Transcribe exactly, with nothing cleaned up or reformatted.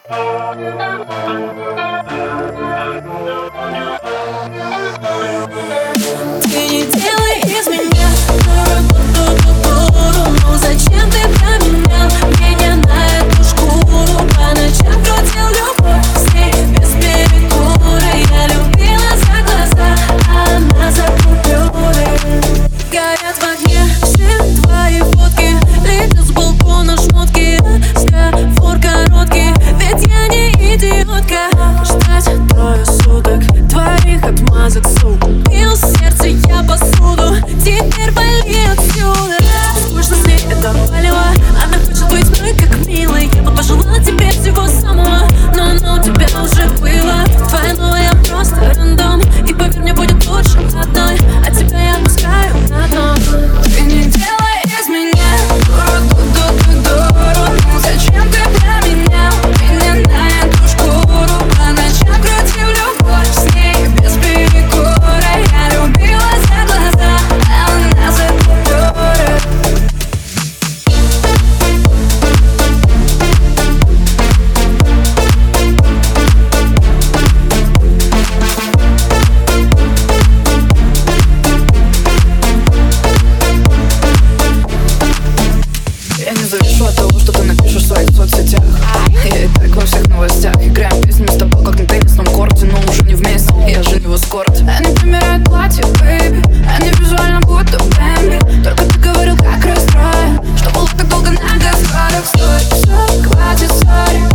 не делай из меня ду-ду-ду-ду-ду. Ну зачем ты променял меня на эту шкуру? По ночам крутил любовь с ней без перекура. Я любила за глаза, а она за купюры. Горят в огне все твои фотки, летят с балкона шмотки. Разговор короткий, ведь я не идиотка. Ждать трое суток твоих отмазок, сука. Бил сердце я посуду, теперь вали отсюда. Скучно с ней это валево, она хочет быть мной как милой. Я бы пожелала тебе всего самого, но оно у тебя уже было. Твоя новая просто рандом, и поверь мне, будет лучше одной. А тебя я пускаю на дно. Ты не делай из меня ду-ду-ду-ду-ду. Ну зачем ты променял меня на эту шкуру? По ночам крутил любовь с ней без перекура. Я любила за глаза, а она за купюры. Я не завишу от того, что ты напишешь в своих соцсетях. Я и так во всех новостях. Играем песнями с тобой, как на теннисном корте, но уже не вместе, я же не в эскорте. Они примеряют платье, бэйби, они визуально будто Бэмби. Только ты говорил, как расстроен, что было так долго на газварах. Стой, все, хватит, сори.